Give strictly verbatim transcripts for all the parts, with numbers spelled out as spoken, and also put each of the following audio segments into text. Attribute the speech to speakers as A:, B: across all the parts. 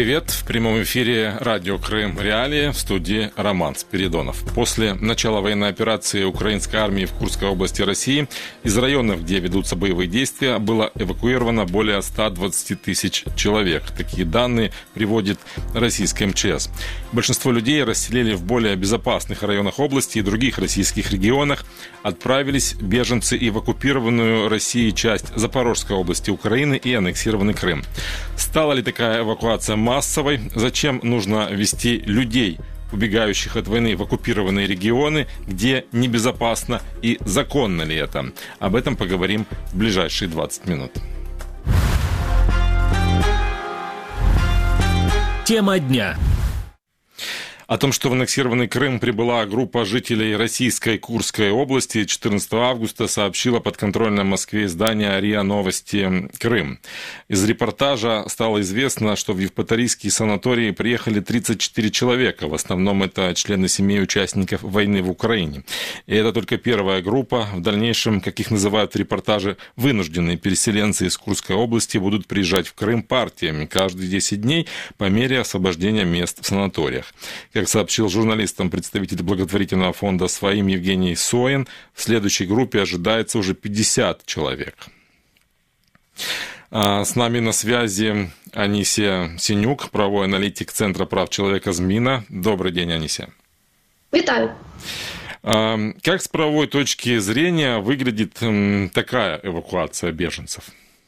A: привет! В прямом эфире радио «Крым Реалии», в студии Роман Спиридонов. После начала военной операции украинской армии в Курской области России из районов, где ведутся боевые действия, было эвакуировано более ста двадцати тысяч человек. Такие данные приводит российская эм че эс. Большинство людей расселили в более безопасных районах области и других российских регионах. Отправились беженцы и в оккупированную Россией часть Запорожской области Украины и аннексированный Крым. Стала ли такая эвакуация массовой? Зачем нужно вести людей, убегающих от войны, в оккупированные регионы, где небезопасно, и законно ли это? Об этом поговорим в ближайшие двадцать минут.
B: Тема дня.
A: О том, что в аннексированный Крым прибыла группа жителей российской Курской области, четырнадцатого августа сообщила подконтрольное Москве издание РИА Новости Крым. Из репортажа стало известно, что в Евпаторийские санатории приехали тридцать четыре человека. В основном это члены семей участников войны в Украине. И это только первая группа. В дальнейшем, как их называют в репортаже, вынужденные переселенцы из Курской области будут приезжать в Крым партиями каждые десять дней по мере освобождения мест в санаториях. Как сообщил журналистам представитель благотворительного фонда «Своим» Евгений Соин, в следующей группе ожидается уже пятьдесят человек. С нами на связи Анисия Синюк, правовой аналитик Центра прав человека «Змина». Добрый день, Анисия.
C: Витаю.
A: Как с правовой точки зрения выглядит такая эвакуация беженцев?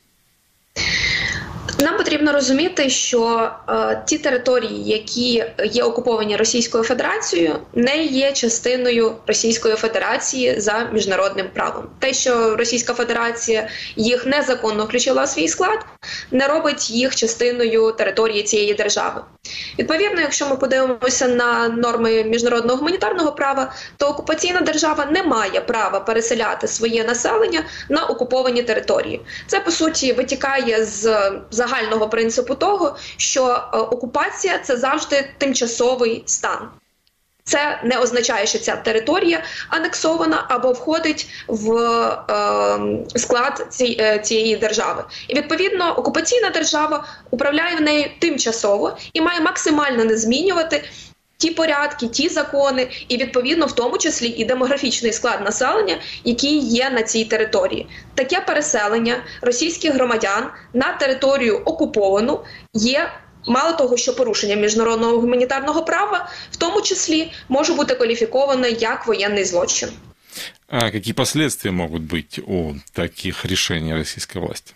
C: Нам потрібно розуміти, що е, ті території, які є окуповані Російською Федерацією, не є частиною Російської Федерації за міжнародним правом. Те, що Російська Федерація їх незаконно включила у свій склад, не робить їх частиною території цієї держави. Відповідно, якщо ми подивимося на норми міжнародного гуманітарного права, то окупаційна держава не має права переселяти своє населення на окуповані території. Це, по суті, витікає з загального принципу того, що окупація – це завжди тимчасовий стан. Це не означає, що ця територія анексована або входить в е, склад ці, цієї держави. І, відповідно, окупаційна держава управляє в неї тимчасово і має максимально не змінювати ті порядки, ті закони і, відповідно, в тому числі і демографічний склад населення, який є на цій території. Таке переселення російських громадян на територію окуповану є, мало того, що порушення міжнародного гуманітарного права, в тому числі може бути кваліфіковано як воєнний злочин.
A: А які последствия можуть бути у таких рішень російської власті?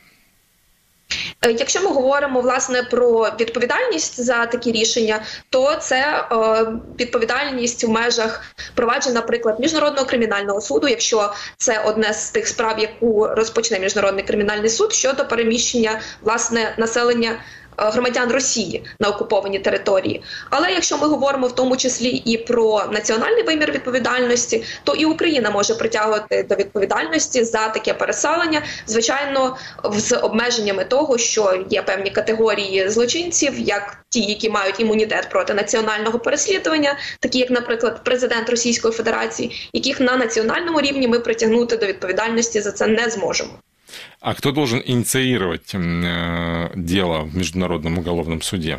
C: Якщо ми говоримо, власне, про відповідальність за такі рішення, то це е, відповідальність в межах провадження, наприклад, Міжнародного кримінального суду, якщо це одне з тих справ, яку розпочне Міжнародний кримінальний суд щодо переміщення, власне, населення громадян Росії на окуповані території. Але якщо ми говоримо в тому числі і про національний вимір відповідальності, то і Україна може притягувати до відповідальності за таке переселення, звичайно, з обмеженнями того, що є певні категорії злочинців, як ті, які мають імунітет проти національного переслідування, такі як, наприклад, президент Російської Федерації, яких на національному рівні ми притягнути до відповідальності за це не зможемо.
A: А кто должен инициировать э, дело в Международном уголовном суде?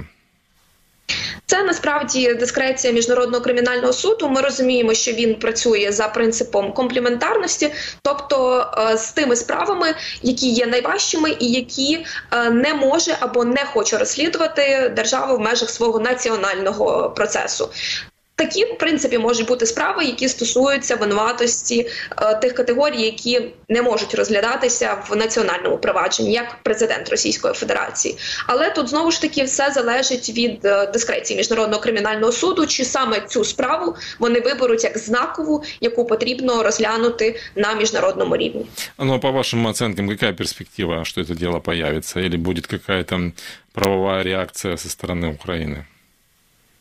C: Це насправді дискреція Міжнародного кримінального суду. Ми розуміємо, що він працює за принципом комплементарності, тобто е, з тими справами, які є найважчими і які е, не може або не хоче розслідувати держава в межах свого національного процесу. Такі, в принципі, можуть бути справи, які стосуються винуватості е, тих категорій, які не можуть розглядатися в національному провадженні, як президент Російської Федерації. Але тут, знову ж таки, все залежить від е, дискреції Міжнародного кримінального суду, чи саме цю справу вони виберуть як знакову, яку потрібно розглянути на міжнародному рівні.
A: Ну, а по вашим оценкам, яка перспектива, що це діло появиться? Или буде якась правова реакція зі сторони України?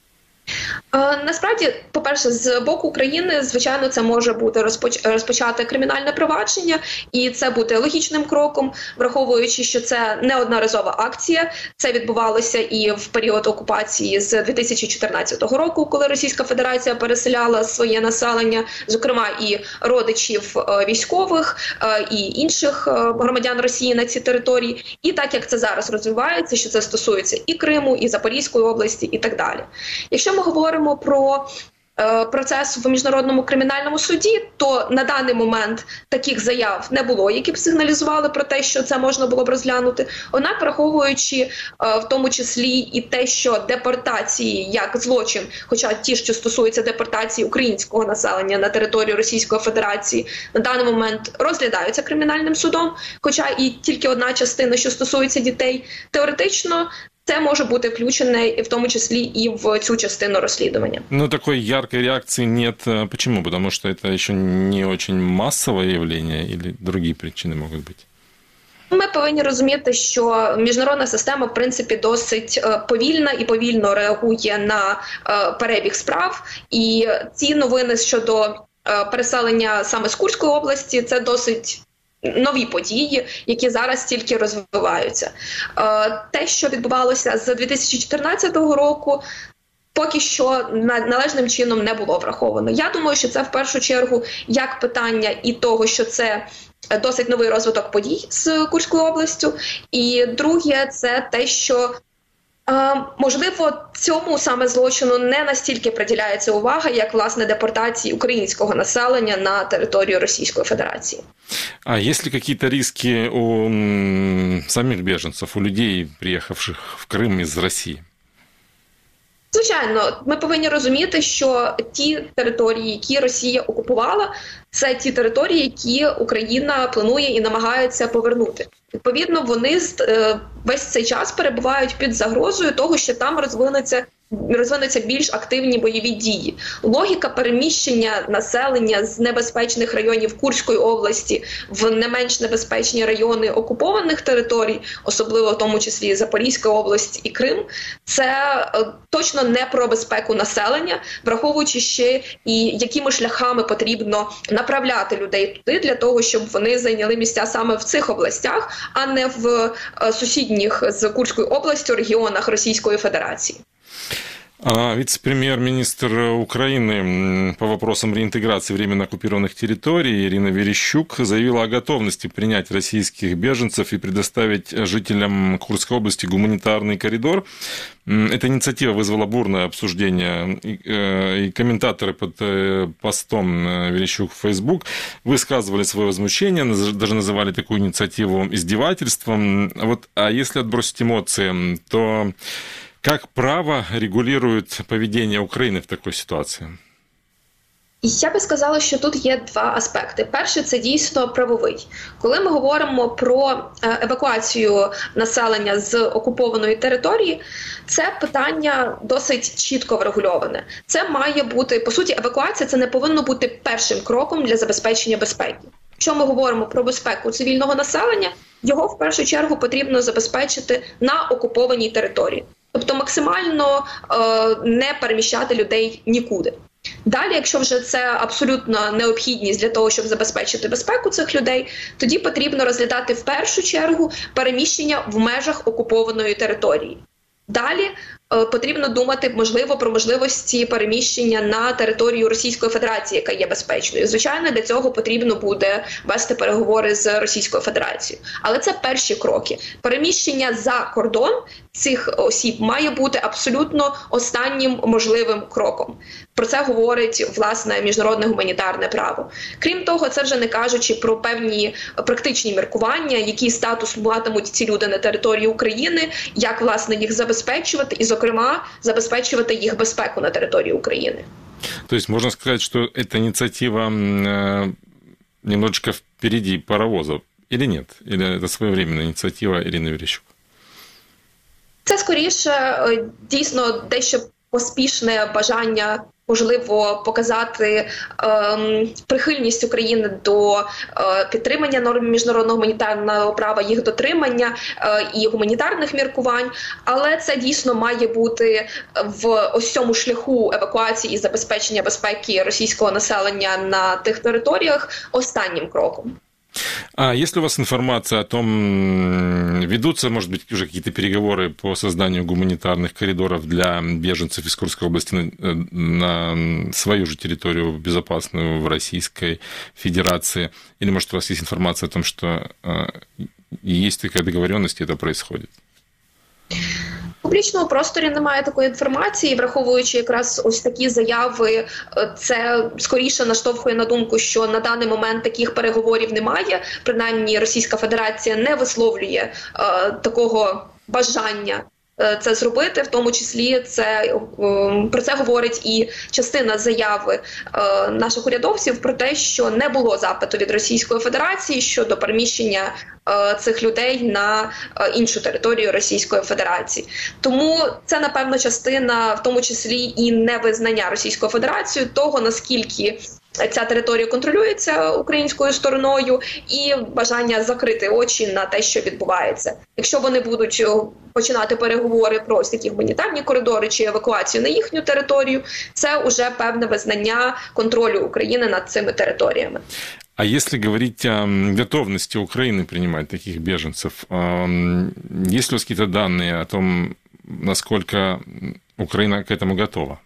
C: Насправді, по-перше, з боку України, звичайно, це може бути розпоч... розпочати кримінальне провадження, і це буде логічним кроком, враховуючи, що це не одноразова акція. Це відбувалося і в період окупації з дві тисячі чотирнадцятого року, коли Російська Федерація переселяла своє населення, зокрема і родичів військових, і інших громадян Росії на ці території. І так, як це зараз розвивається, що це стосується і Криму, і Запорізької області, і так далі. Якщо ми говоримо про е, процес в Міжнародному кримінальному суді, то на даний момент таких заяв не було, які б сигналізували про те, що це можна було б розглянути. Однак, враховуючи е, в тому числі і те, що депортації як злочин, хоча ті, що стосуються депортації українського населення на територію Російської Федерації, на даний момент розглядаються кримінальним судом, хоча і тільки одна частина, що стосується дітей, теоретично це може бути включене в тому числі і в цю частину розслідування.
A: Ну, такой яркой реакции нет. Почему? Потому что это еще не очень массовое явление или другие причины могут быть?
C: Ми повинні розуміти, що міжнародна система, в принципі, досить повільна і повільно реагує на перебіг справ. І ці новини щодо переселення саме з Курської області – це досить нові події, які зараз тільки розвиваються. Те, що відбувалося з дві тисячі чотирнадцятого року, поки що належним чином не було враховано. Я думаю, що це в першу чергу як питання і того, що це досить новий розвиток подій з Курською областю, і друге – це те, що можливо, цьому саме злочину не настільки приділяється увага, як, власне, депортації українського населення на територію Російської Федерації.
A: А есть ли какие-то риски у самих беженцев, у людей, приехавших в Крым из Росії?
C: Звичайно, ми повинні розуміти, що ті території, які Росія окупувала, це ті території, які Україна планує і намагається повернути. Відповідно, вони весь цей час перебувають під загрозою того, що там розвинеться розвинуться більш активні бойові дії. Логіка переміщення населення з небезпечних районів Курської області в не менш небезпечні райони окупованих територій, особливо в тому числі Запорізька область і Крим, це точно не про безпеку населення, враховуючи ще і якими шляхами потрібно направляти людей туди для того, щоб вони зайняли місця саме в цих областях, а не в сусідніх з Курською областю регіонах Російської Федерації.
A: Вице-премьер-министр Украины по вопросам реинтеграции временно оккупированных территорий Ирина Верещук заявила о готовности принять российских беженцев и предоставить жителям Курской области гуманитарный коридор. Эта инициатива вызвала бурное обсуждение, и комментаторы под постом Верещук в Facebook высказывали свое возмущение, даже называли такую инициативу издевательством. Вот, а если отбросить эмоции, то как право регулирует поведение України в такій ситуації?
C: Я би сказала, що тут є два аспекти. Перший – це дійсно правовий. Коли ми говоримо про евакуацію населення з окупованої території, це питання досить чітко врегульоване. Це має бути, по суті, евакуація – це не повинно бути першим кроком для забезпечення безпеки. Якщо ми говоримо про безпеку цивільного населення, його в першу чергу потрібно забезпечити на окупованій території. Тобто максимально е, не переміщати людей нікуди. Далі, якщо вже це абсолютно необхідність для того, щоб забезпечити безпеку цих людей, тоді потрібно розглядати в першу чергу переміщення в межах окупованої території. Далі е, потрібно думати, можливо, про можливості переміщення на територію Російської Федерації, яка є безпечною. Звичайно, для цього потрібно буде вести переговори з Російською Федерацією. Але це перші кроки. Переміщення за кордон цих осіб має бути абсолютно останнім можливим кроком. Про це говорить, власне, міжнародне гуманітарне право. Крім того, це вже не кажучи про певні практичні міркування, який статус матимуть ці люди на території України, як, власне, їх забезпечувати і, зокрема, забезпечувати їх безпеку на території України.
A: То есть можно сказать, что эта инициатива э, немножечко впереди паровоза, или нет? Или это своевременная инициатива Ирины Верещук?
C: Це, скоріше, дійсно дещо поспішне бажання, можливо, показати ем, прихильність України до е, підтримання норм міжнародного гуманітарного права, їх дотримання е, і гуманітарних міркувань, але це дійсно має бути в ось цьому шляху евакуації і забезпечення безпеки російського населення на тих територіях останнім кроком.
A: А есть ли у вас информация о том, ведутся, может быть, уже какие-то переговоры по созданию гуманитарных коридоров для беженцев из Курской области на, на свою же территорию безопасную в Российской Федерации? Или, может, у вас есть информация о том, что есть такая договоренность, и это происходит?
C: В публічному просторі немає такої інформації, враховуючи якраз ось такі заяви, це скоріше наштовхує на думку, що на даний момент таких переговорів немає, принаймні Російська Федерація не висловлює е, такого бажання це зробити, в тому числі це, про це говорить і частина заяви наших урядовців про те, що не було запиту від Російської Федерації щодо переміщення цих людей на іншу територію Російської Федерації. Тому це, напевно, частина, в тому числі і невизнання Російською Федерацією того, наскільки ця територія контролюється українською стороною, і бажання закрити очі на те, що відбувається. Якщо вони будуть починати переговори про ось такі гуманітарні коридори чи евакуацію на їхню територію, це вже певне визнання контролю України над цими територіями.
A: А если говорить о готовности Украины принимать таких беженцев, есть ли у вас какие-то данные о том, насколько Украина к этому готова?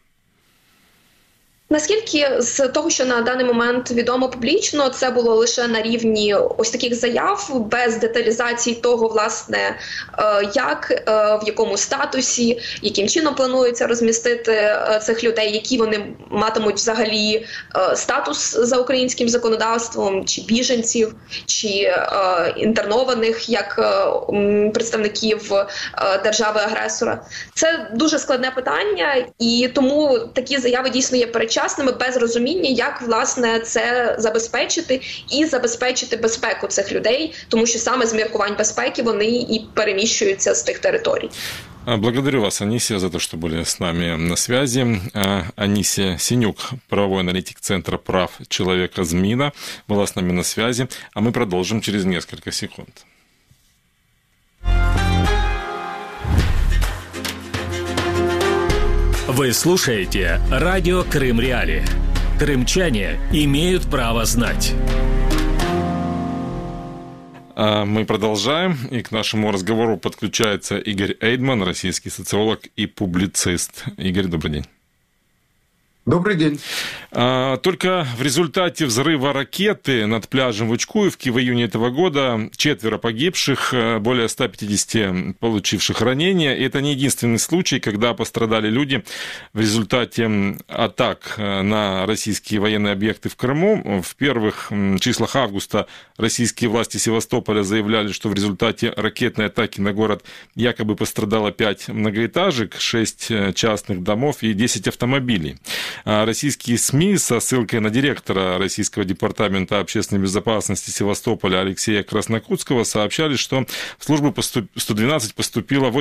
C: Наскільки з того, що на даний момент відомо публічно, це було лише на рівні ось таких заяв, без деталізації того, власне, як, в якому статусі, яким чином планується розмістити цих людей, які вони матимуть взагалі статус за українським законодавством, чи біженців, чи інтернованих як представників держави-агресора. Це дуже складне питання, і тому такі заяви дійсно є передчасними, без розуміння, як, власне, це забезпечити і забезпечити безпеку цих людей, тому що саме з міркувань безпеки вони і переміщуються з тих територій.
A: Благодарю вас, Анисия, за то, что были с нами на связи. Анисия Синюк, правовой аналитик Центра прав человека ЗМИНа, была с нами на связи, а мы продолжим через несколько секунд.
B: Вы слушаете радио Крым Реалии. Крымчане имеют право знать.
A: Мы продолжаем, и к нашему разговору подключается Игорь Эйдман, российский социолог и публицист. Игорь, добрый день.
D: Добрый день.
A: Только в результате взрыва ракеты над пляжем в Учкуевке в июне этого года четверо погибших, более ста пятидесяти получивших ранения. И это не единственный случай, когда пострадали люди в результате атак на российские военные объекты в Крыму. В первых числах августа российские власти Севастополя заявляли, что в результате ракетной атаки на город якобы пострадало пять многоэтажек, шесть частных домов и десять автомобилей. Российские СМИ со ссылкой на директора Российского департамента общественной безопасности Севастополя Алексея Краснокутского сообщали, что в службу сто двенадцать поступило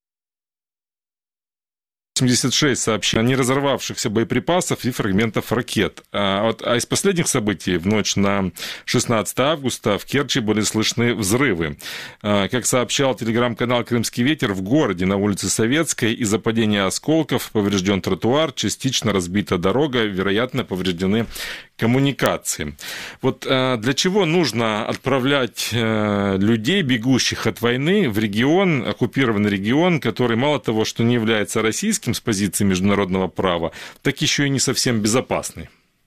A: восемьдесят шесть сообщений о неразорвавшихся боеприпасов и фрагментов ракет. А, вот, а из последних событий в ночь на шестнадцатое августа в Керчи были слышны взрывы. А, как сообщал телеграм-канал «Крымский ветер», в городе на улице Советской из-за падения осколков поврежден тротуар, частично разбита дорога, вероятно, повреждены коммуникации. Вот а, для чего нужно отправлять а, людей, бегущих от войны, в регион, оккупированный регион, который мало того, что не является российским с позиции международного права, так еще и не совсем безопасный?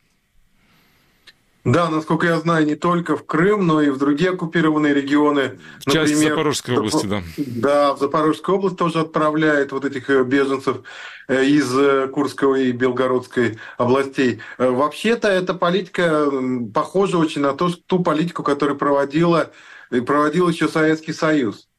D: Да, насколько я знаю, не только в Крым, но и в другие оккупированные регионы.
A: Часть
D: Например,
A: Запорожской области, да.
D: Да, в Запорожскую область тоже отправляют вот этих беженцев из Курской и Белгородской областей. Вообще-то эта политика похожа очень на ту, ту политику, которую проводила, проводил еще Советский Союз.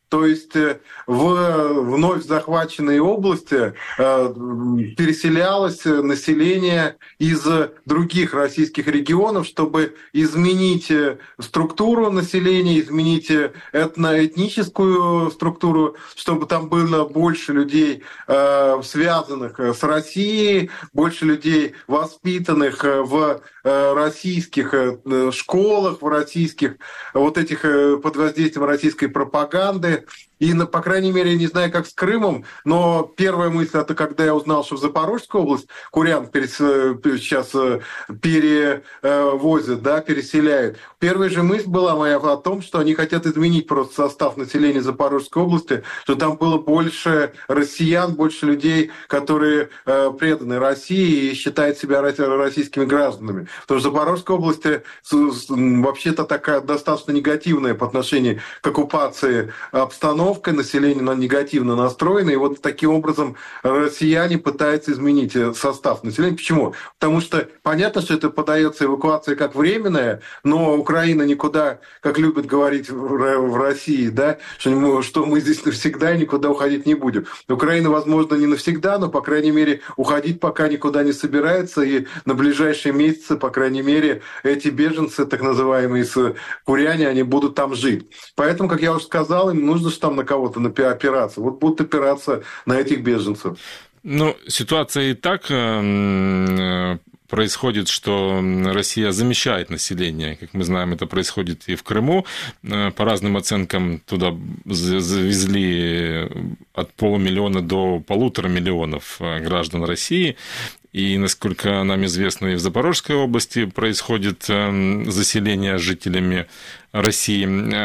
D: То есть в вновь захваченные области переселялось население из других российских регионов, чтобы изменить структуру населения, изменить этно-этническую структуру, чтобы там было больше людей, связанных с Россией, больше людей, воспитанных в российских школах, в российских вот этих под воздействием российской пропаганды. И, по крайней мере, я не знаю, как с Крымом, но первая мысль, это когда я узнал, что в Запорожскую область курян сейчас перевозят, да, переселяют. Первая же мысль была моя о том, что они хотят изменить просто состав населения Запорожской области, что там было больше россиян, больше людей, которые преданы России и считают себя российскими гражданами. Потому что в Запорожской области вообще-то такая достаточно негативная по отношению к оккупации обстановка, население негативно настроено, и вот таким образом россияне пытаются изменить состав населения. Почему? Потому что понятно, что это подается эвакуация как временная, но Украина никуда, как любят говорить в России, да, что мы здесь навсегда и никуда уходить не будем. Украина, возможно, не навсегда, но, по крайней мере, уходить пока никуда не собирается, и на ближайшие месяцы, по крайней мере, эти беженцы, так называемые куряне, они будут там жить. Поэтому, как я уже сказал, им нужно, что там на кого-то опираться. Вот будут опираться на этих беженцев.
A: Ну, ситуация и так э, происходит, что Россия замещает население. Как мы знаем, это происходит и в Крыму. Э, по разным оценкам туда завезли от полумиллиона до полутора миллионов граждан России. И, насколько нам известно, и в Запорожской области происходит заселение жителями России.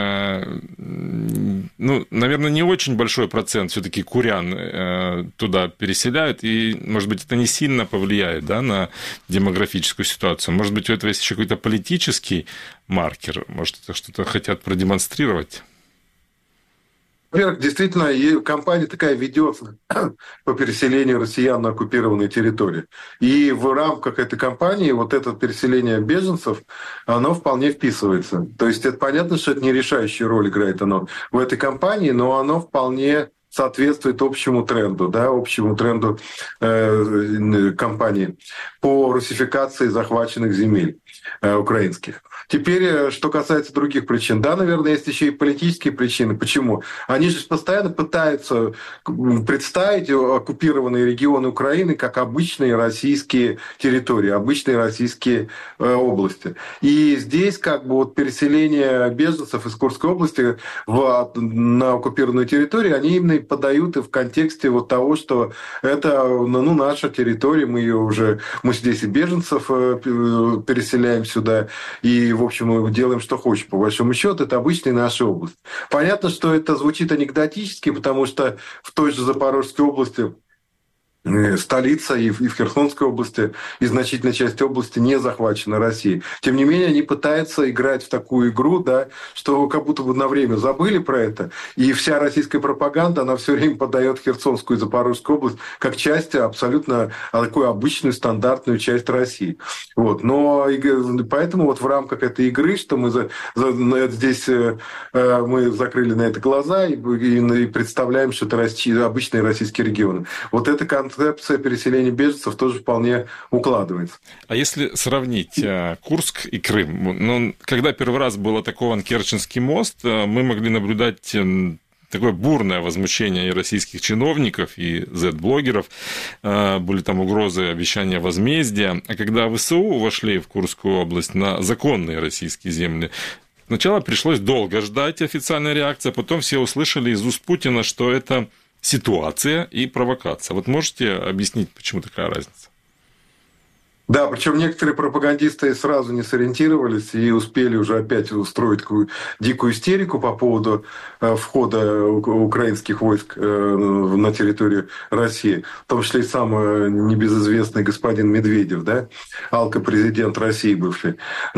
A: Ну, наверное, не очень большой процент все-таки курян туда переселяют, и, может быть, это не сильно повлияет, да, на демографическую ситуацию. Может быть, у этого есть еще какой-то политический маркер, может, это что-то хотят продемонстрировать?
D: Во-первых, действительно, и кампания такая ведется по переселению россиян на оккупированные территории. И в рамках этой кампании вот это переселение беженцев, оно вполне вписывается. То есть это понятно, что это не решающую роль играет оно в этой кампании, но оно вполне соответствует общему тренду, да, общему тренду э, кампании по русификации захваченных земель э, украинских. Теперь, что касается других причин. Да, наверное, есть еще и политические причины. Почему? Они же постоянно пытаются представить оккупированные регионы Украины как обычные российские территории, обычные российские э, области. И здесь как бы вот переселение беженцев из Курской области в, на оккупированную территорию, они именно подают и в контексте вот того, что это, ну, наша территория, мы ее уже, мы здесь и беженцев переселяем сюда, и, в общем, мы делаем, что хочем. По большому счету, это обычная наша область. Понятно, что это звучит анекдотически, потому что в той же Запорожской области столица и в Херсонской области, и значительная часть области не захвачена Россией. Тем не менее, они пытаются играть в такую игру, да, что как будто бы на время забыли про это, и вся российская пропаганда, она все время подает Херсонскую и Запорожскую область как часть, абсолютно такую обычную, стандартную часть России. Вот. Но поэтому вот в рамках этой игры, что мы за, за, здесь мы закрыли на это глаза и, и, и представляем, что это Россия, обычные российские регионы. Вот это концепция переселения беженцев тоже вполне укладывается.
A: А если сравнить Курск и Крым, ну, когда первый раз был атакован Керченский мост, мы могли наблюдать такое бурное возмущение и российских чиновников, и зет-блогеров. Были там угрозы, обещания возмездия. А когда ВСУ вошли в Курскую область на законные российские земли, сначала пришлось долго ждать официальной реакции, а потом все услышали из уст Путина, что это ситуация и провокация. Вот можете объяснить, почему такая разница?
D: Да, причем некоторые пропагандисты сразу не сориентировались и успели уже опять устроить такую дикую истерику по поводу входа украинских войск на территорию России. В том числе и сам небезызвестный господин Медведев, да, алко-президент России бывший.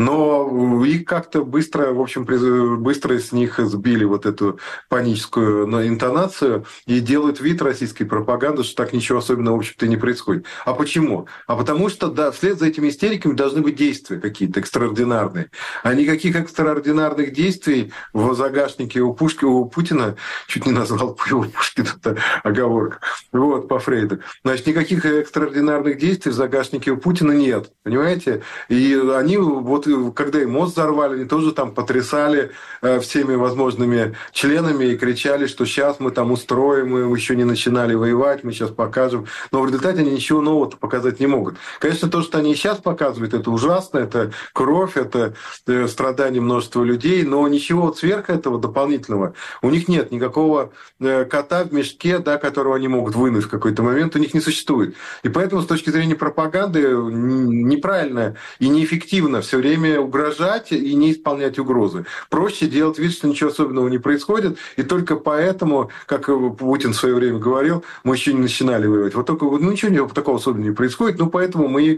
D: Но их как-то быстро, в общем, быстро с них сбили вот эту паническую интонацию и делают вид российской пропаганды, что так ничего особенного, в общем-то, не происходит. А почему? А потому что, да, в вслед за этими истериками должны быть действия какие-то экстраординарные. А никаких экстраординарных действий в загашнике у, Пушки, у Путина, чуть не назвал его Пушкин, это оговорка, вот, по Фрейду. Значит, никаких экстраординарных действий в загашнике у Путина нет, понимаете? И они, вот когда и мост взорвали, они тоже там потрясали всеми возможными членами и кричали, что сейчас мы там устроим, мы еще не начинали воевать, мы сейчас покажем. Но в результате они ничего нового показать не могут. Конечно, то, что они сейчас показывают, это ужасно, это кровь, это страдания множества людей, но ничего вот сверх этого дополнительного у них нет, никакого кота в мешке, да, которого они могут вынуть в какой-то момент, у них не существует. И поэтому с точки зрения пропаганды неправильно и неэффективно все время угрожать и не исполнять угрозы. Проще делать вид, что ничего особенного не происходит, и только поэтому, как Путин в свое время говорил, мы еще не начинали воевать. Вот только ну, ничего такого особенного не происходит, ну поэтому мы...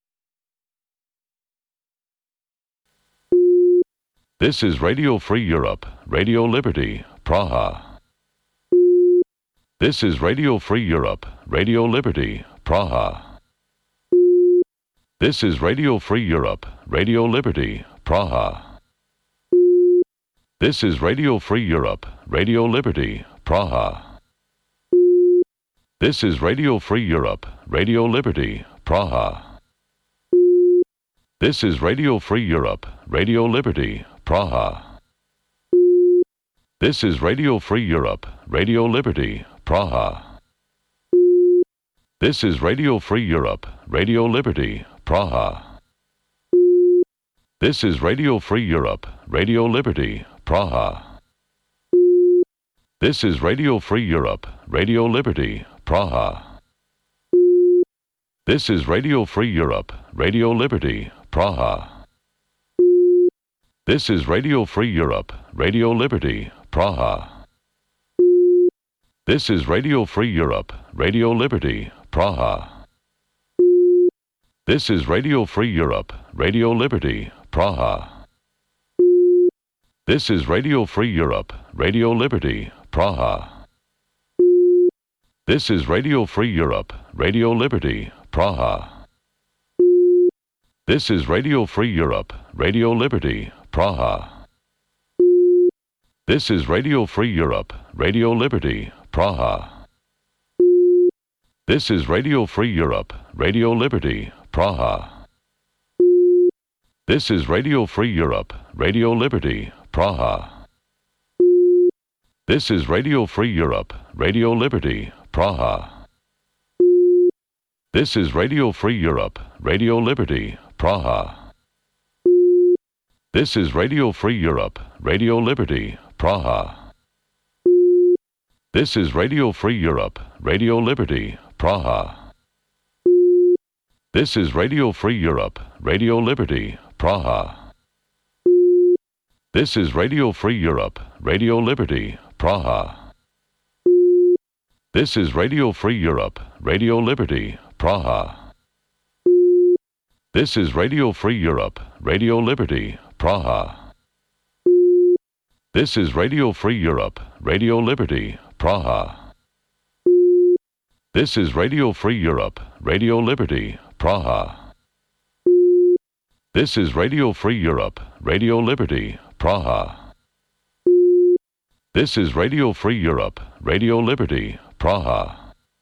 E: This is Radio Free Europe, Radio Liberty, Praha. This is Radio Free Europe, Radio Liberty, Praha. This is Radio Free Europe, Radio Liberty, Praha. This is Radio Free Europe, Radio Liberty, Praha. This is Radio Free Europe, Radio Liberty, Praha. This is Radio Free Europe, Radio Liberty, Praha. This is Radio Free Europe, Radio Liberty, Praha. This is Radio Free Europe, Radio Liberty, Praha. This is Radio Free Europe, Radio Liberty, Praha. This is Radio Free Europe, Radio Liberty, Praha. This is Radio Free Europe, Radio Liberty, Praha. This is Radio Free Europe, Radio Liberty, Praha. This is Radio Free Europe, Radio Liberty, Praha. This is Radio Free Europe, Radio Liberty, Praha. This is Radio Free Europe, Radio Liberty, Praha. This is Radio Free Europe, Radio Liberty, Praha. This is Radio Free Europe, Radio Liberty, Praha. This is Radio Free Europe, Radio Liberty, Praha. This is Radio Free Europe, Radio Liberty, Praha. This is Radio Free Europe, Radio Liberty, Praha. This is Radio Free Europe, Radio Liberty, Praha. This is Radio Free Europe, Radio Liberty, Praha. This is Radio Free Europe, Radio Liberty, Praha. This is Radio Free Europe, Radio Liberty, Praha. This is Radio Free Europe, Radio Liberty, Praha. This is Radio Free Europe, Radio Liberty, Praha. This is Radio Free Europe, Radio Liberty, Praha. This is Radio Free Europe, Radio Liberty, Praha. This is Radio Free Europe, Radio Liberty, Praha. This is Radio Free Europe, Radio Liberty, Praha. This is Radio Free Europe, Radio Liberty, Praha. This is Radio Free Europe, Radio Liberty, Praha.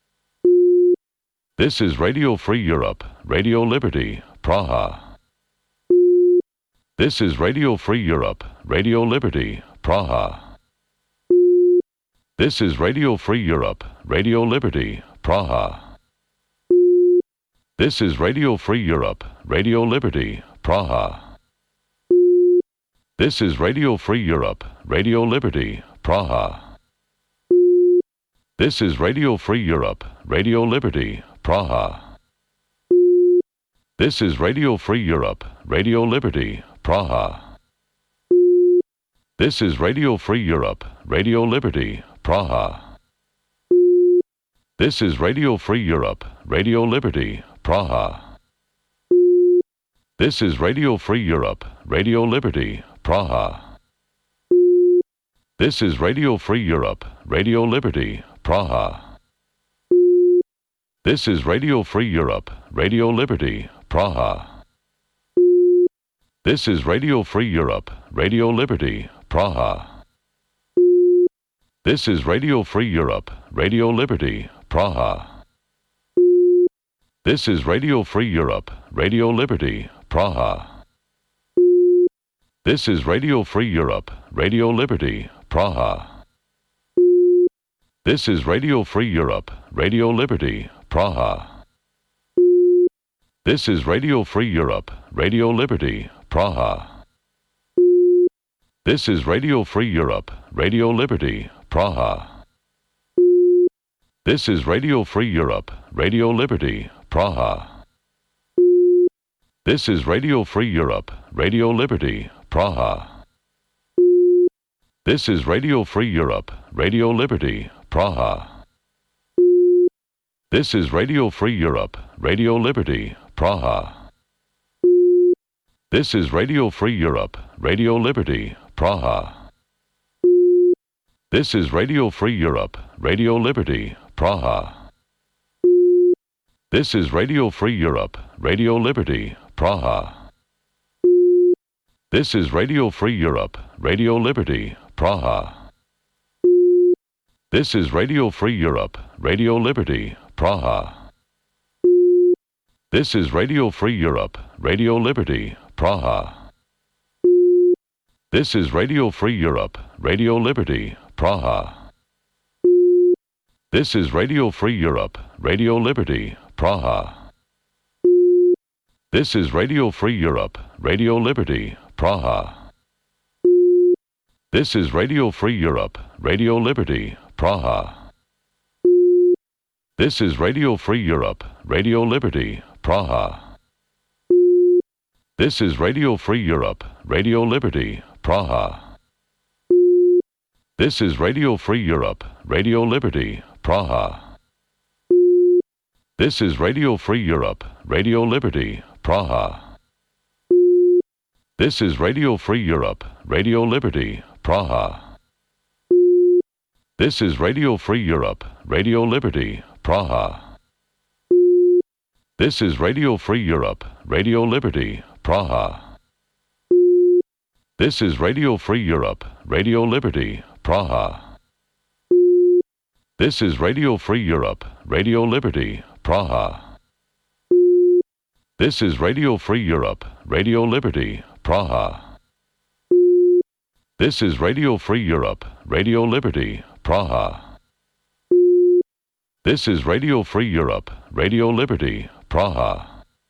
E: This is Radio Free Europe, Radio Liberty, Praha. This is Radio Free Europe, Radio Liberty, Praha. This is Radio Free Europe, Radio Liberty, Praha. This is Radio Free Europe, Radio Liberty, Praha. This is Radio Free Europe, Radio Liberty, Praha. This is Radio Free Europe, Radio Liberty, Praha. This is Radio Free Europe, Radio Liberty, Praha. This is Radio Free Europe, Radio Liberty, Praha. This is Radio Free Europe, Radio Liberty, Praha. This is Radio Free Europe, Radio Liberty, Praha. This is Radio Free Europe, Radio Liberty, Praha. This is Radio Free Europe, Radio Liberty, Praha. This is Radio Free Europe, Radio Liberty, Praha. This is Radio Free Europe, Radio Liberty, Praha. This is Radio Free Europe, Radio Liberty, Praha. This is Radio Free Europe, Radio Liberty, Praha. This is Radio Free Europe, Radio Liberty, Praha. This is Radio Free Europe, Radio Liberty, Praha. This is Radio Free Europe, Radio Liberty, Praha. This is Radio Free Europe, Radio Liberty, Praha. This is Radio Free Europe, Radio Liberty, Praha. This is Radio Free Europe, Radio Liberty, Praha. This is Radio Free Europe, Radio Liberty, Praha. This is Radio Free Europe, Radio Liberty, Praha. This is Radio Free Europe, Radio Liberty, Praha. This is Radio Free Europe, Radio Liberty, Praha. This is Radio Free Europe, Radio Liberty, Praha. This is Radio Free Europe, Radio Liberty, Praha. This is Radio Free Europe, Radio Liberty, Praha. This is Radio Free Europe, Radio Liberty, Praha. This is Radio Free Europe, Radio Liberty, Praha. This is Radio Free Europe, Radio Liberty, Praha. This is Radio Free Europe, Radio Liberty, Praha. This is Radio Free Europe, Radio Liberty, Praha. This is Radio Free Europe, Radio Liberty, Praha. This is Radio Free Europe, Radio Liberty, Praha. This is Radio Free Europe, Radio Liberty, Praha. This is Radio Free Europe, Radio Liberty, Praha. This is Radio Free Europe, Radio Liberty, Praha. This is Radio Free Europe, Radio Liberty, Praha. This is Radio Free Europe, Radio Liberty, Praha. This is Radio Free Europe, Radio Liberty, Praha. This is Radio Free Europe, Radio Liberty, Praha. This is Radio Free Europe, Radio Liberty, Praha. This is Radio Free Europe, Radio Liberty, Praha.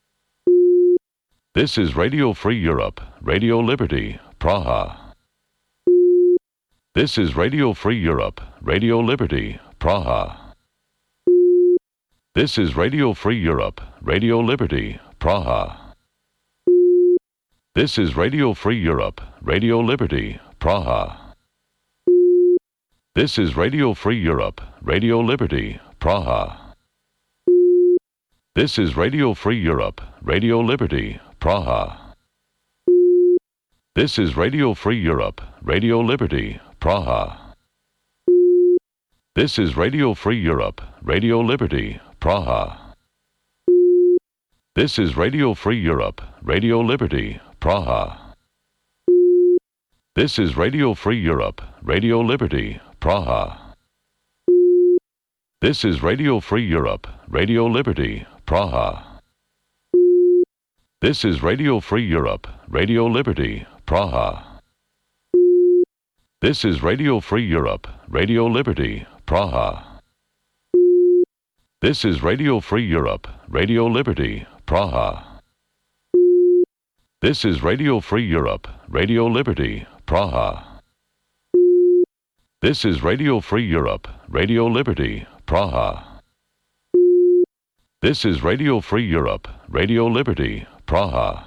E: This is Radio Free Europe, Radio Liberty, Praha. This is Radio Free Europe, Radio Liberty, Praha. This is Radio Free Europe, Radio Liberty, Praha. This is Radio Free Europe, Radio Liberty, Praha. This is Radio Free Europe, Radio Liberty, Praha. This is Radio Free Europe, Radio Liberty, Praha. This is Radio Free Europe, Radio Liberty, Praha. This is Radio Free Europe, Radio Liberty, Praha. This is Radio Free Europe, Radio Liberty, Praha. This is Radio Free Europe, Radio Liberty, Praha. This is Radio Free Europe, Radio Liberty, Praha. This is Radio Free Europe, Radio Liberty, Praha. This is Radio Free Europe, Radio Liberty, Praha. This is Radio Free Europe, Radio Liberty, Praha. This is Radio Free Europe, Radio Liberty, Praha. This is Radio Free Europe, Radio Liberty, Praha. This is Radio Free Europe, Radio Liberty, Praha.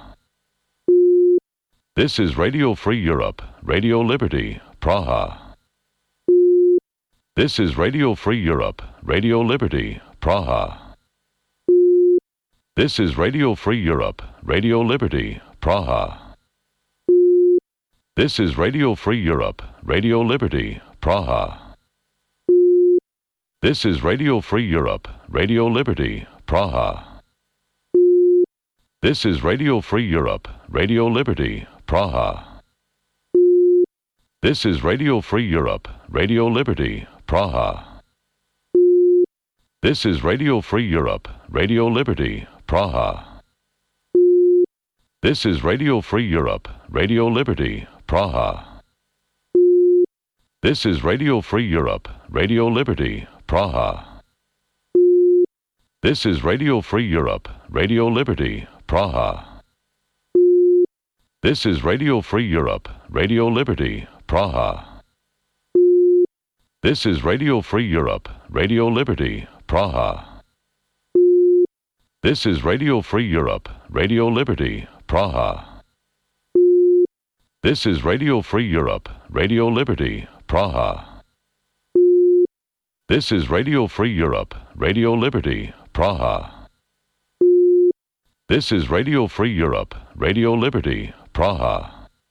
E: This is Radio Free Europe, Radio Liberty, Praha. This is Radio Free Europe, Radio Liberty, Praha. This is Radio Free Europe, Radio Liberty, Praha. This is Radio Free Europe, Radio Liberty, Praha. This is Radio Free Europe, Radio Liberty, Praha. This is Radio Free Europe, Radio Liberty, Praha. This is Radio Free Europe, Radio Liberty, Praha. This is Radio Free Europe, Radio Liberty, Praha. This is Radio Free Europe, Radio Liberty, Praha. This is Radio Free Europe, Radio Liberty, Praha. This is Radio Free Europe, Radio Liberty, Praha. This is Radio Free Europe, Radio Liberty, Praha. This is Radio Free Europe, Radio Liberty, Praha. This is Radio Free Europe, Radio Liberty, Praha. This is Radio Free Europe, Radio Liberty, Praha. This is Radio Free Europe, Radio Liberty, Praha. This is Radio Free Europe, Radio Liberty, Praha.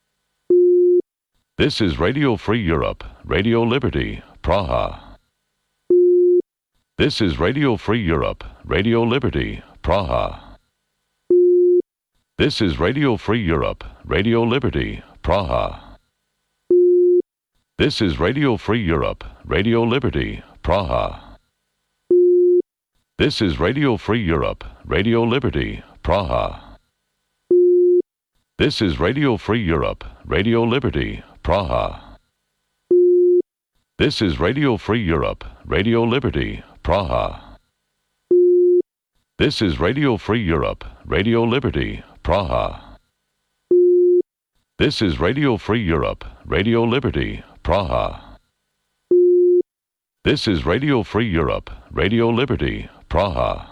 E: This is Radio Free Europe, Radio Liberty, Praha. This is Radio Free Europe, Radio Liberty, Praha. This is Radio Free Europe, Radio Liberty, Praha. This is Radio Free Europe, Radio Liberty, Praha. This is Radio Free Europe, Radio Liberty, Praha. This is Radio Free Europe, Radio Liberty, Praha. This is Radio Free Europe, Radio Liberty, Praha. This is Radio Free Europe, Radio Liberty, Praha. This is Radio Free Europe, Radio Liberty, Praha. This is Radio Free Europe, Radio Liberty, Praha.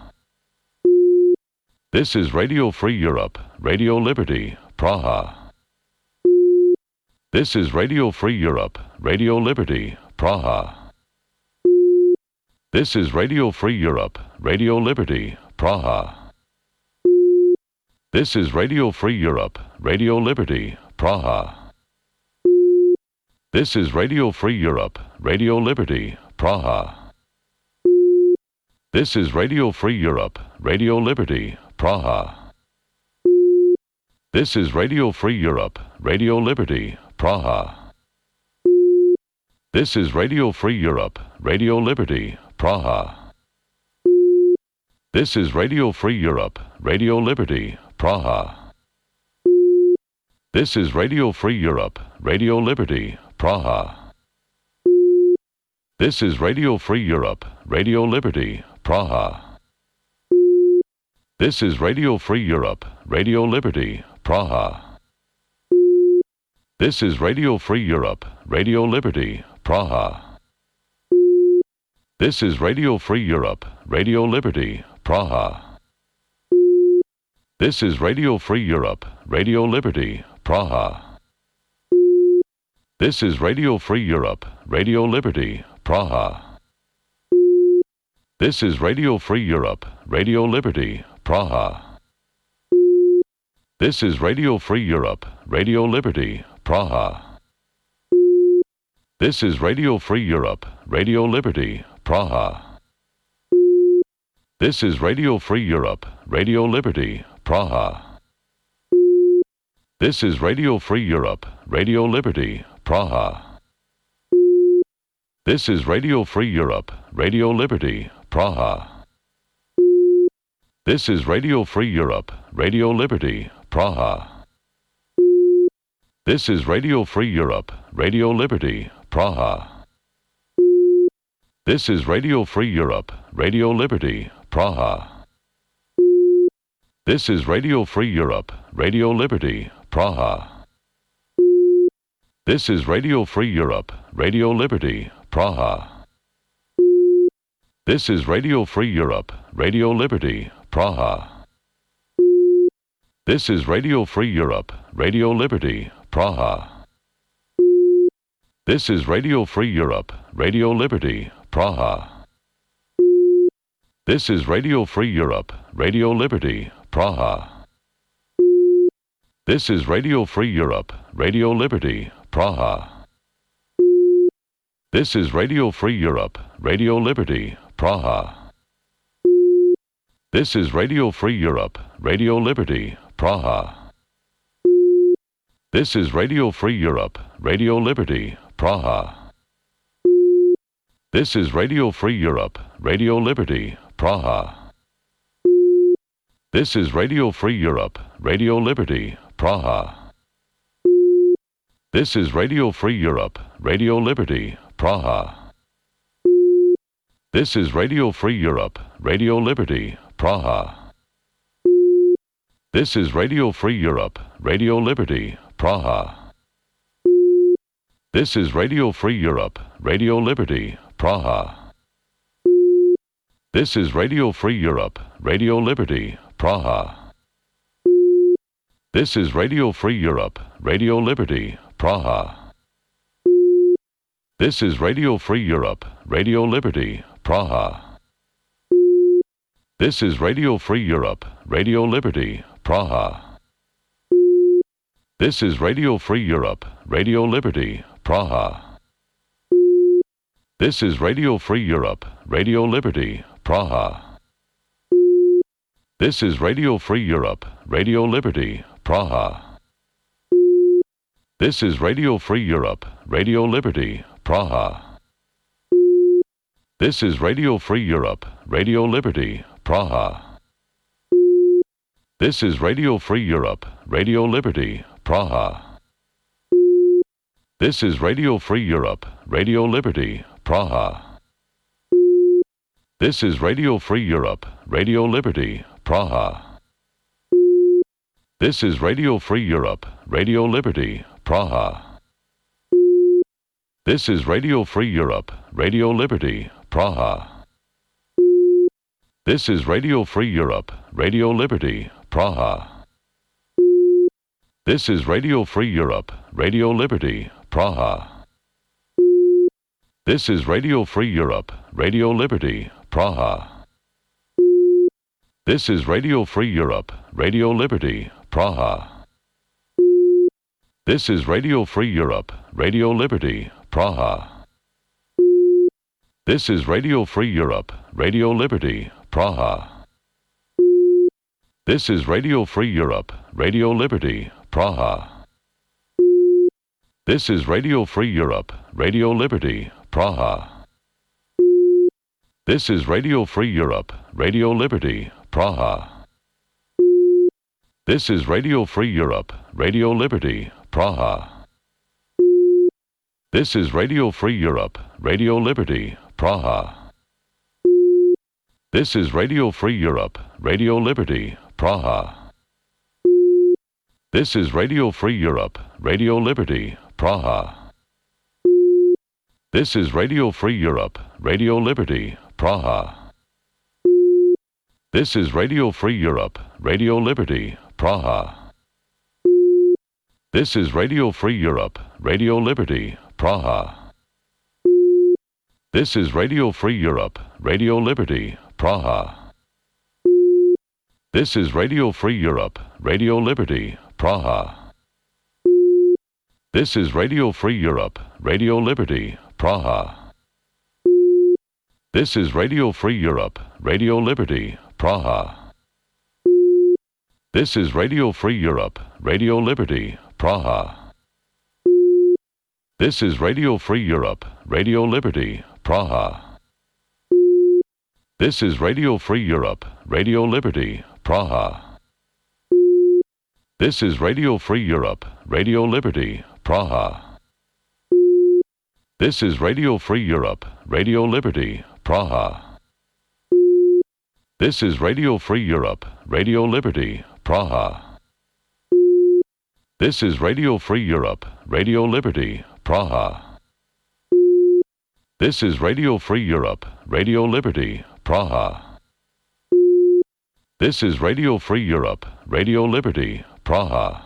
E: This is Radio Free Europe, Radio Liberty, Praha. This is Radio Free Europe, Radio Liberty, Praha. This is Radio Free Europe, Radio Liberty, Praha. This is Radio Free Europe, Radio Liberty, Praha. This is Radio Free Europe, Radio Liberty, Praha. This is Radio Free Europe, Radio Liberty, Praha. This is Radio Free Europe, Radio Liberty, Praha. This is Radio Free Europe, Radio Liberty, Praha. This is Radio Free Europe, Radio Liberty, Praha. This is Radio Free Europe, Radio Liberty, Praha. This is Radio Free Europe, Radio Liberty, Praha. This is Radio Free Europe, Radio Liberty, Praha. This is Radio Free Europe, Radio Liberty, Praha. This is Radio Free Europe, Radio Liberty, Praha. This is Radio Free Europe, Radio Liberty, Praha. This is Radio Free Europe, Radio Liberty, Praha. This is Radio Free Europe, Radio Liberty, Praha. This is Radio Free Europe, Radio Liberty, Praha. This is Radio Free Europe, Radio Liberty, Praha. This is Radio Free Europe, Radio Liberty, Praha. This is Radio Free Europe, Radio Liberty, Praha. This is Radio Free Europe, Radio Liberty, Praha. This is Radio Free Europe, Radio Liberty, Praha. This is Radio Free Europe, Radio Liberty, Praha. This is Radio Free Europe, Radio Liberty, Praha. This is Radio Free Europe, Radio Liberty, Praha. This is Radio Free Europe, Radio Liberty, Praha. This is Radio Free Europe, Radio Liberty, Praha. This is Radio Free Europe, Radio Liberty, Praha. This is Radio Free Europe, Radio Liberty, Praha. This is Radio Free Europe, Radio Liberty, Praha. This is Radio Free Europe, Radio Liberty, Praha. This is Radio Free Europe, Radio Liberty, Praha. This is Radio Free Europe, Radio Liberty, Praha. This is Radio Free Europe, Radio Liberty, Praha. This is Radio Free Europe, Radio Liberty, Praha. This is Radio Free Europe, Radio Liberty, Praha. This is Radio Free Europe, Radio Liberty, Praha. This is Radio Free Europe, Radio Liberty, Praha. This is Radio Free Europe, Radio Liberty, Praha. This is Radio Free Europe, Radio Liberty, Praha. This is Radio Free Europe, Radio Liberty, Praha. This is Radio Free Europe, Radio Liberty, Praha. This is Radio Free Europe, Radio Liberty, Praha. This is Radio Free Europe, Radio Liberty, Praha. This is Radio Free Europe, Radio Liberty, Praha. This is Radio Free Europe, Radio Liberty, Praha. This is Radio Free Europe, Radio Liberty, Praha. This is Radio Free Europe, Radio Liberty, Praha. This is Radio Free Europe, Radio Liberty, Praha. This is Radio Free Europe, Radio Liberty, Praha. This is Radio Free Europe, Radio Liberty, Praha. This is Radio Free Europe, Radio Liberty, Praha. This is Radio Free Europe, Radio Liberty, Praha. This is Radio Free Europe, Radio Liberty, Praha. This is Radio Free Europe, Radio Liberty, Praha. This is Radio Free Europe, Radio Liberty, Praha. This is Radio Free Europe, Radio Liberty, Praha. This is Radio Free Europe, Radio Liberty, Praha. This is Radio Free Europe, Radio Liberty, Praha. This is Radio Free Europe, Radio Liberty, Praha. This is Radio Free Europe, Radio Liberty, Praha. This is Radio Free Europe, Radio Liberty, Praha. This is Radio Free Europe, Radio Liberty, Praha. This is Radio Free Europe, Radio Liberty, Praha. This is Radio Free Europe, Radio Liberty, Praha. This is Radio Free Europe, Radio Liberty, Praha. This is Radio Free Europe, Radio Liberty, Praha. This is Radio Free Europe, Radio Liberty, Praha. This is Radio Free Europe, Radio Liberty, Praha. This is Radio Free Europe, Radio Liberty, Praha. This is Radio Free Europe, Radio Liberty, Praha. This is Radio Free Europe, Radio Liberty, Praha. This is Radio Free Europe, Radio Liberty, Praha. This is Radio Free Europe, Radio Liberty, Praha. This is Radio Free Europe, Radio Liberty, Praha. This is Radio Free Europe, Radio Liberty, Praha. This is Radio Free Europe, Radio Liberty, Praha. This is Radio Free Europe, Radio Liberty, Praha. This is Radio Free Europe, Radio Liberty, Praha. This is Radio Free Europe, Radio Liberty, Praha. This is Radio Free Europe, Radio Liberty, Praha. This is Radio Free Europe, Radio Liberty, Praha. This is Radio Free Europe, Radio Liberty, Praha.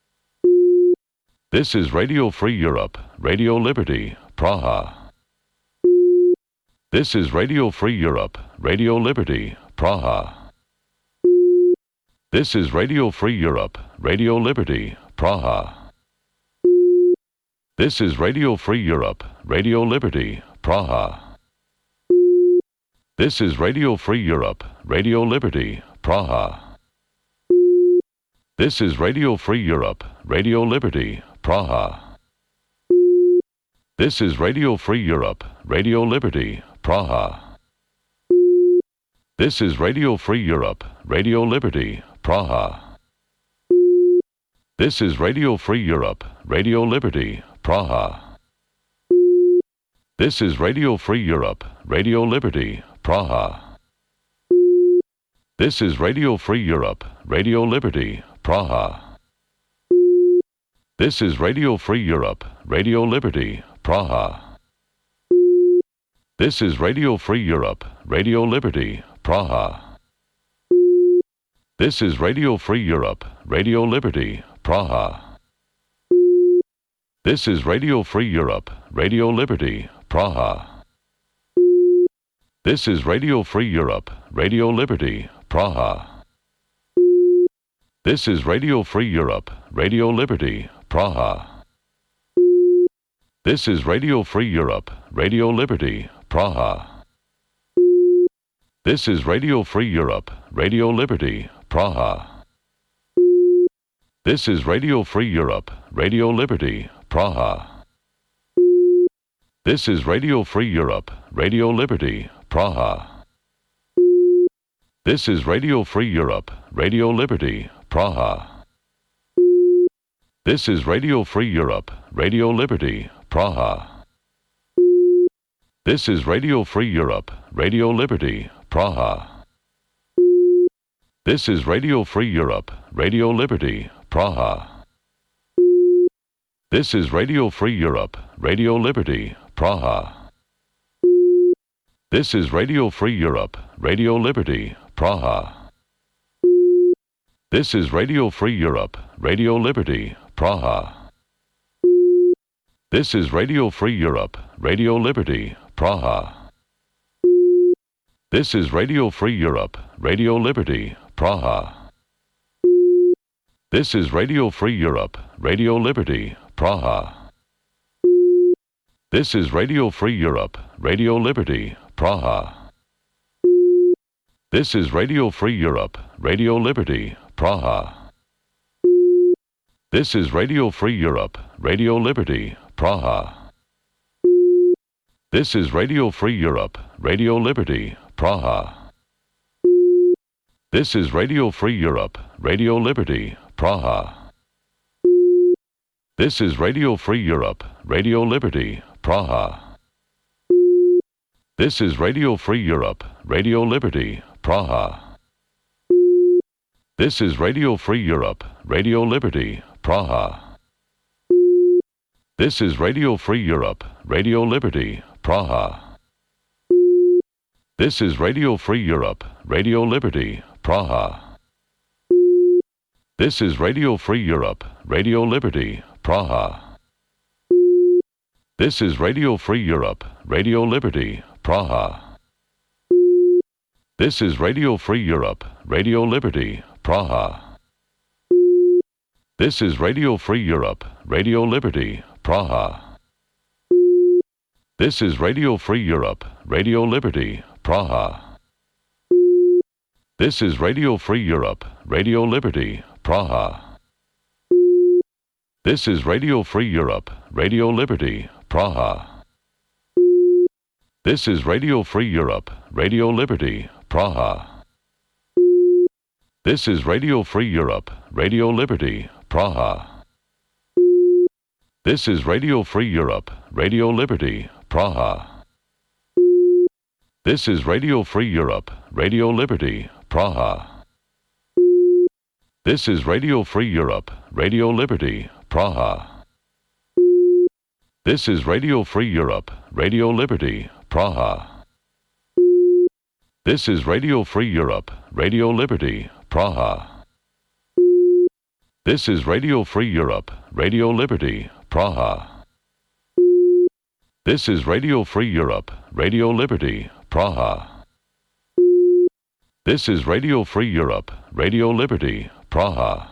E: This is Radio Free Europe, Radio Liberty, Praha. This is Radio Free Europe, Radio Liberty, Praha. This is Radio Free Europe, Radio Liberty, Praha. This is Radio Free Europe, Radio Liberty, Praha. This is Radio Free Europe, Radio Liberty, Praha. This is Radio Free Europe, Radio Liberty, Praha. This is Radio Free Europe, Radio Liberty, Praha. This is Radio Free Europe, Radio Liberty, Praha. This is Radio Free Europe, Radio Liberty, Praha. This is Radio Free Europe, Radio Liberty, Praha. This is Radio Free Europe, Radio Liberty, Praha. This is Radio Free Europe, Radio Liberty, Praha. This is Radio Free Europe, Radio Liberty, Praha. This is Radio Free Europe, Radio Liberty, Praha. This is Radio Free Europe, Radio Liberty, Praha. This is Radio Free Europe, Radio Liberty, Praha. This is Radio Free Europe, Radio Liberty, Praha. This is Radio Free Europe, Radio Liberty, Praha. This is Radio Free Europe, Radio Liberty, Praha. This is Radio Free Europe, Radio Liberty, Praha. This is Radio Free Europe, Radio Liberty, Praha. This is Radio Free Europe, Radio Liberty, Praha. This is Radio Free Europe, Radio Liberty, Praha. This is Radio Free Europe, Radio Liberty, Praha. This is Radio Free Europe, Radio Liberty, Praha. This is Radio Free Europe, Radio Liberty, Praha. This is Radio Free Europe, Radio Liberty, Praha. This is Radio Free Europe, Radio Liberty, Praha. This is Radio Free Europe, Radio Liberty, Praha. This is Radio Free Europe, Radio Liberty, Praha. This is Radio Free Europe, Radio Liberty, Praha. This is Radio Free Europe, Radio Liberty, Praha. This is Radio Free Europe, Radio Liberty, Praha. This is Radio Free Europe, Radio Liberty, Praha. This is Radio Free Europe, Radio Liberty, Praha. This is Radio Free Europe, Radio Liberty, Praha. This is Radio Free Europe, Radio Liberty, Praha. This is Radio Free Europe, Radio Liberty, Praha. This is Radio Free Europe, Radio Liberty, Praha. This is Radio Free Europe, Radio Liberty, Praha. This is Radio Free Europe, Radio Liberty, Praha. This is Radio Free Europe, Radio Liberty, Praha. This is Radio Free Europe, Radio Liberty, Praha. This is Radio Free Europe, Radio Liberty, Praha. This is Radio Free Europe, Radio Liberty, Praha. This is Radio Free Europe, Radio Liberty, Praha. This is Radio Free Europe, Radio Liberty, Praha. This is Radio Free Europe, Radio Liberty, Praha. This is Radio Free Europe, Radio Liberty, Praha. This is Radio Free Europe, Radio Liberty, Praha. This is Radio Free Europe, Radio Liberty, Praha. This is Radio Free Europe, Radio Liberty, Praha. This is Radio Free Europe, Radio Liberty, Praha. This is Radio Free Europe, Radio Liberty, Praha. This is Radio Free Europe, Radio Liberty, Praha. This is Radio Free Europe, Radio Liberty, Praha. This is Radio Free Europe, Radio Liberty, Praha. This is Radio Free Europe, Radio Liberty, Praha.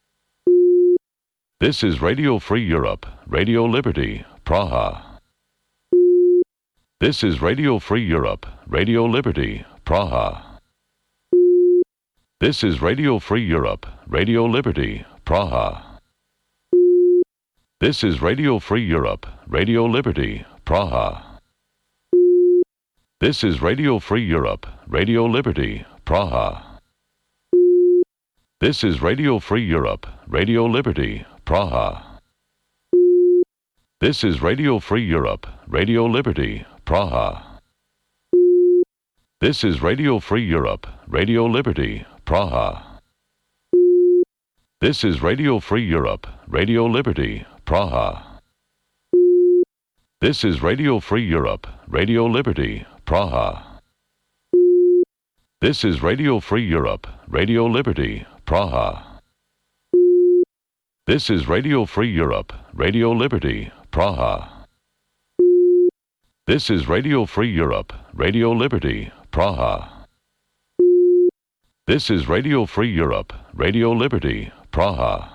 E: This is Radio Free Europe, Radio Liberty, Praha. This is Radio Free Europe, Radio Liberty, Praha. This is Radio Free Europe, Radio Liberty, Praha. This is Radio Free Europe, Radio Liberty, Praha. This is Radio Free Europe, Radio Liberty, Praha. This is Radio Free Europe, Radio Liberty, Praha. This is Radio Free Europe, Radio Liberty, Praha. This is Radio Free Europe, Radio Liberty, Praha. This is Radio Free Europe, Radio Liberty, Praha. This is Radio Free Europe, Radio Liberty, Praha. This is Radio Free Europe, Radio Liberty, Praha. This is Radio Free Europe, Radio Liberty, Praha. This is Radio Free Europe, Radio Liberty, Praha. This is Radio Free Europe, Radio Liberty, Praha.